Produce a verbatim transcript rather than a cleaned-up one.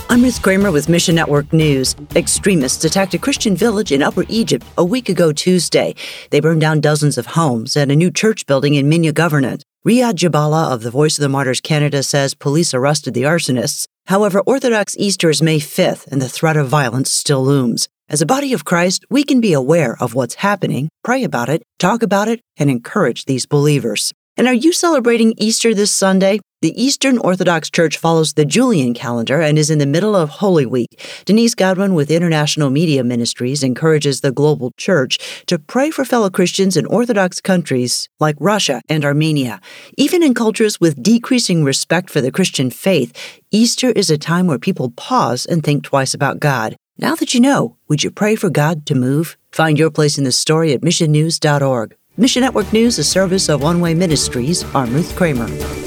I'm Ruth Kramer with Mission Network News. Extremists attacked a Christian village in Upper Egypt a week ago Tuesday. They burned down dozens of homes and a new church building in Minya Governorate. Riyad Jabala of the Voice of the Martyrs Canada says police arrested the arsonists. However, Orthodox Easter is May fifth, and the threat of violence still looms. As a body of Christ, we can be aware of what's happening, pray about it, talk about it, and encourage these believers. And are you celebrating Easter this Sunday? The Eastern Orthodox Church follows the Julian calendar and is in the middle of Holy Week. Denise Godwin with International Media Ministries encourages the global church to pray for fellow Christians in Orthodox countries like Russia and Armenia. Even in cultures with decreasing respect for the Christian faith, Easter is a time where people pause and think twice about God. Now that you know, would you pray for God to move? Find your place in the story at mission news dot org. Mission Network News, a service of One Way Ministries. I'm Ruth Kramer.